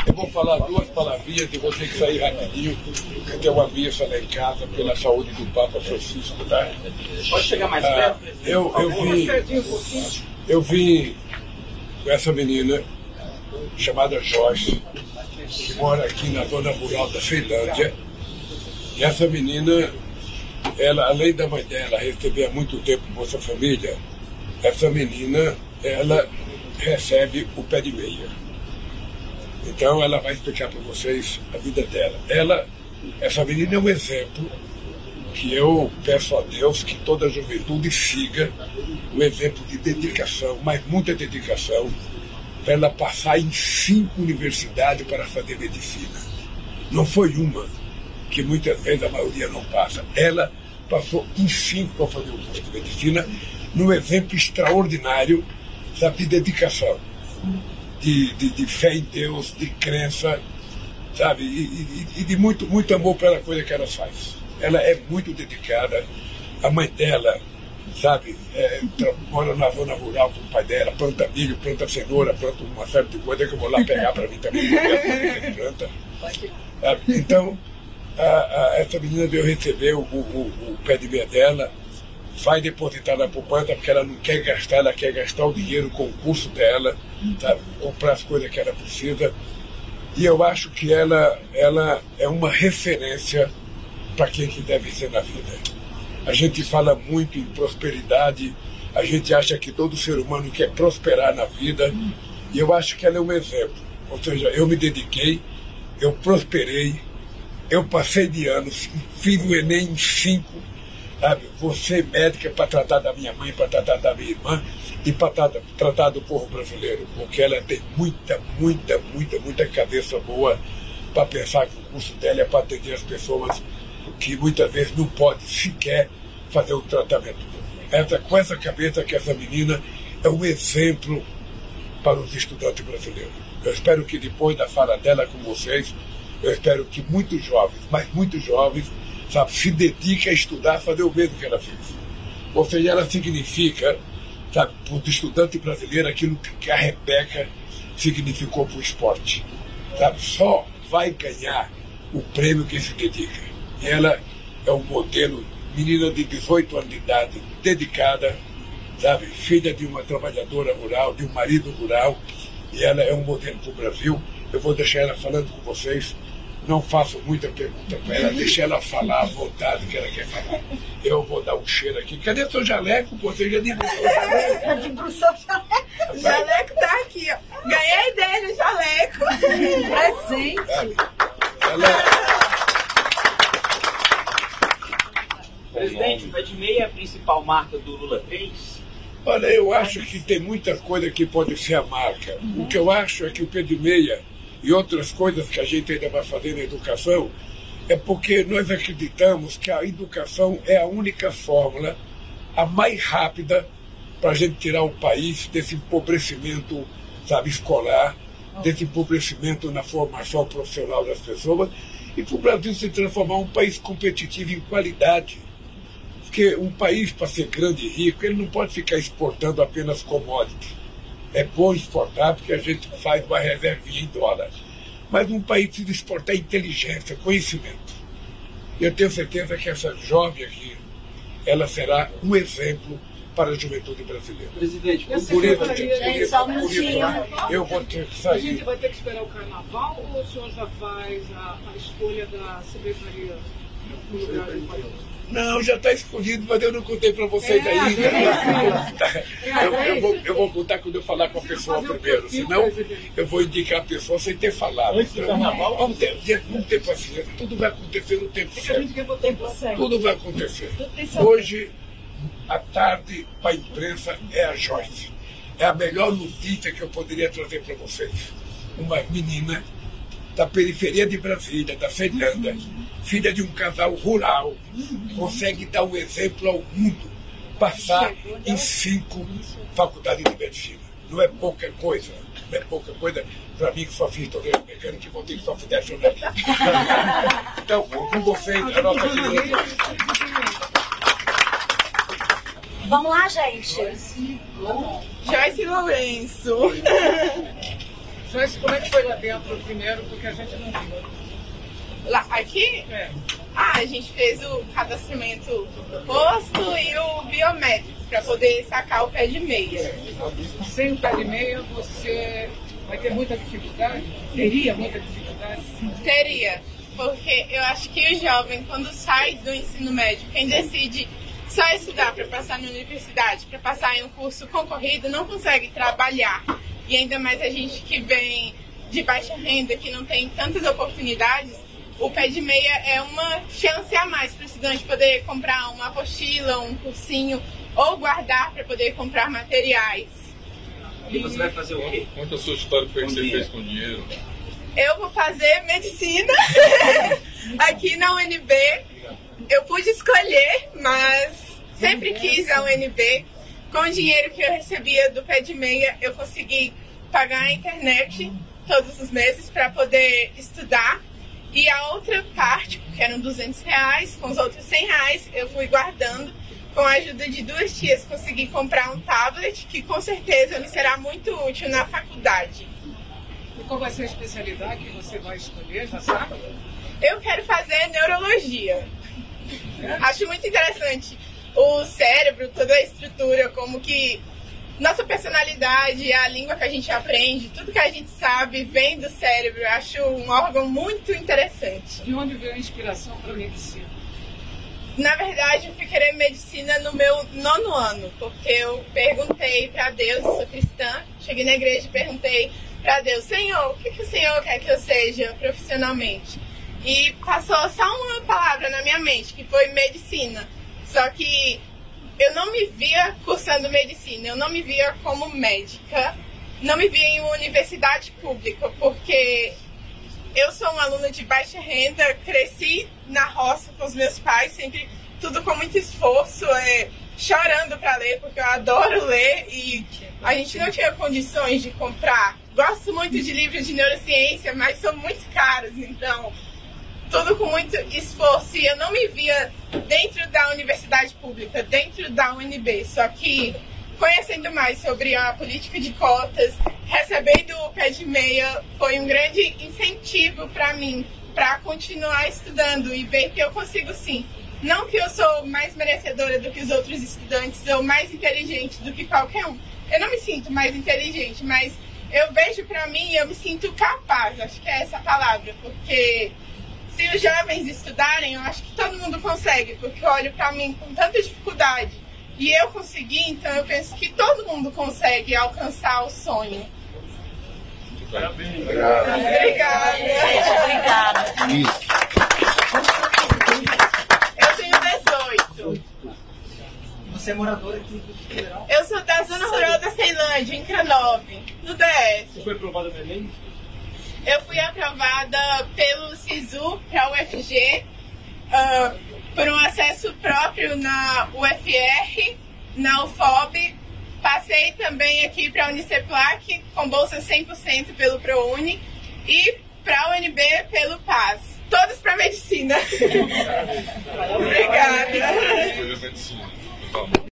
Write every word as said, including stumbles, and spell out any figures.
Eu vou falar duas palavrinhas e vou ter que sair rapidinho, porque tem uma missa lá em casa pela saúde do Papa Francisco, tá? Pode chegar mais ah, perto? Eu, eu, vim, eu vim com essa menina chamada Joyce, que mora aqui na zona rural da Finlândia. E essa menina, ela, além da mãe dela receber há muito tempo Bolsa Família, essa menina, ela recebe o pé de meia. Então ela vai explicar para vocês a vida dela. Ela, essa menina é um exemplo que eu peço a Deus que toda a juventude siga, um exemplo de dedicação, mas muita dedicação, para ela passar em cinco universidades para fazer medicina. Não foi uma, que muitas vezes a maioria não passa. Ela passou em cinco para fazer o curso de medicina, num exemplo extraordinário, sabe, de dedicação. De, de, de fé em Deus, de crença, sabe, e, e, e de muito, muito amor pela coisa que ela faz. Ela é muito dedicada. A mãe dela, sabe, é, mora na zona rural com o pai dela, planta milho, planta cenoura, planta uma série de coisas que eu vou lá pegar para mim também, porque planta. Sabe? Então, a, a, essa menina veio receber o, o, o pé de meia dela, vai depositar na poupança porque ela não quer gastar, ela quer gastar o dinheiro com o curso dela, sabe? Comprar as coisas que ela precisa. E eu acho que ela, ela é uma referência para quem quiser vencer na vida. A gente fala muito em prosperidade, a gente acha que todo ser humano quer prosperar na vida, e eu acho que ela é um exemplo. Ou seja, eu me dediquei, eu prosperei, eu passei de anos, fiz o Enem em cinco, sabe? Você médica para tratar da minha mãe, para tratar da minha irmã e para tratar, tratar do povo brasileiro, porque ela tem muita, muita, muita, muita cabeça boa para pensar que o curso dela é para atender as pessoas que muitas vezes não pode sequer fazer o tratamento. Essa, com essa cabeça que essa menina é um exemplo para os estudantes brasileiros. Eu espero que depois da fala dela com vocês, eu espero que muitos jovens, mas muitos jovens, sabe, se dediquem a estudar, a fazer o mesmo que ela fez. Ou seja, ela significa, sabe, para os estudantes brasileiros aquilo que a Rebeca significou para o esporte. Sabe, só vai ganhar o prêmio quem se dedica. E ela é um modelo, menina de dezoito anos de idade, dedicada, sabe, filha de uma trabalhadora rural, de um marido rural, e ela é um modelo para o Brasil. Eu vou deixar ela falando com vocês. Não faço muita pergunta para ela, deixa ela falar à vontade que ela quer falar. Eu vou dar um cheiro aqui. Cadê seu jaleco? Você já debruçou o jaleco? Debruçou o jaleco. O jaleco tá aqui, ó. Ganhei a ideia do jaleco. Presente. Ela... Presidente, o pé de meia é a principal marca do Lula três? Olha, eu acho que tem muita coisa que pode ser a marca. O que eu acho é que o pé de meia e outras coisas que a gente ainda vai fazer na educação, é porque nós acreditamos que a educação é a única fórmula, a mais rápida, para a gente tirar o país desse empobrecimento, sabe, escolar, desse empobrecimento na formação profissional das pessoas, e para o Brasil se transformar em um país competitivo em qualidade. Porque um país, para ser grande e rico, ele não pode ficar exportando apenas commodity. É bom exportar porque a gente faz uma reservinha em dólar. Mas um país precisa exportar inteligência, conhecimento. Eu tenho certeza que essa jovem aqui, ela será um exemplo para a juventude brasileira. Presidente, por isso, eu vou ter que sair. A gente vai ter que esperar o carnaval ou o senhor já faz a, a escolha da secretaria no lugar do país? Não, já está escolhido, mas eu não contei para vocês é, ainda. É, eu, eu, vou, eu vou contar quando eu falar com a pessoa primeiro, senão eu vou indicar a pessoa sem ter falado. Então, vamos ter, vamos ter paciência, tudo vai acontecer no tempo certo. Tudo vai acontecer. Hoje, à tarde, para a imprensa, é a Joyce. É a melhor notícia que eu poderia trazer para vocês. Uma menina da periferia de Brasília, da Fernanda, filha de um casal rural, consegue dar um exemplo ao mundo, passar em cinco faculdades de medicina. Não é pouca coisa, não é pouca coisa para mim que só fiz torneio mecânico e vou ter que só fizer jornalismo. Então, com vocês, a nossa querida. Vamos lá, gente. Joyce Lourenço. Joyce, como é que foi lá dentro primeiro, porque a gente não viu? Lá, aqui? É. Ah, a gente fez o cadastramento do posto e o biométrico para poder sacar o pé de meia. Sem o pé de meia, você vai ter muita dificuldade? Teria muita dificuldade? Teria, porque eu acho que o jovem, quando sai do ensino médio, quem decide só estudar para passar na universidade, para passar em um curso concorrido, não consegue trabalhar. E ainda mais a gente que vem de baixa renda, que não tem tantas oportunidades, o pé de meia é uma chance a mais para o estudante poder comprar uma apostila, um cursinho, ou guardar para poder comprar materiais. E você vai fazer o quê? Conta a sua história, o que você fez com dinheiro. Eu vou fazer medicina aqui na U N B. Eu pude escolher, mas sempre quis a U N B. Com o dinheiro que eu recebia do pé de meia, eu consegui pagar a internet todos os meses para poder estudar. E a outra parte, que eram duzentos reais, com os outros cem reais, eu fui guardando. Com a ajuda de duas tias, consegui comprar um tablet, que com certeza me será muito útil na faculdade. E qual vai ser a especialidade que você vai escolher, já sabe? Eu quero fazer neurologia. Acho muito interessante o cérebro, toda a estrutura, como que nossa personalidade, a língua que a gente aprende, tudo que a gente sabe vem do cérebro. Eu acho um órgão muito interessante. De onde veio a inspiração para a medicina? Na verdade, eu fui querer medicina no meu nono ano, porque eu perguntei para Deus, eu sou cristã, cheguei na igreja e perguntei para Deus, Senhor, o que, que o Senhor quer que eu seja profissionalmente? E passou só uma palavra na minha mente, que foi medicina. Só que eu não me via cursando medicina, eu não me via como médica, não me via em uma universidade pública, porque eu sou uma aluna de baixa renda, cresci na roça com os meus pais, sempre tudo com muito esforço, é, chorando para ler, porque eu adoro ler e a gente não tinha condições de comprar. Gosto muito de livros de neurociência, mas são muito caros, então tudo com muito esforço, e eu não me via dentro da universidade pública, dentro da U N B, só que conhecendo mais sobre a política de cotas, recebendo o pé de meia, foi um grande incentivo para mim, para continuar estudando e ver que eu consigo sim. Não que eu sou mais merecedora do que os outros estudantes, ou mais inteligente do que qualquer um. Eu não me sinto mais inteligente, mas eu vejo para mim e eu me sinto capaz, acho que é essa a palavra, porque se os jovens estudarem, eu acho que todo mundo consegue, porque eu olho para mim com tanta dificuldade e eu consegui, então eu penso que todo mundo consegue alcançar o sonho. Parabéns. Obrigada. Obrigada. Eu tenho dezoito. Você é moradora aqui do Federal? Eu sou da Zona Rural da Ceilândia, em Cranove, no D S. Você foi aprovada no Enem? Eu fui aprovada pelo SISU para a U F G, uh, por um acesso próprio na U F R, na U F O B. Passei também aqui para a Uniceplac, com bolsa cem por cento pelo ProUni, e para a U N B pelo P A S. Todos para medicina. Obrigada. Medicina.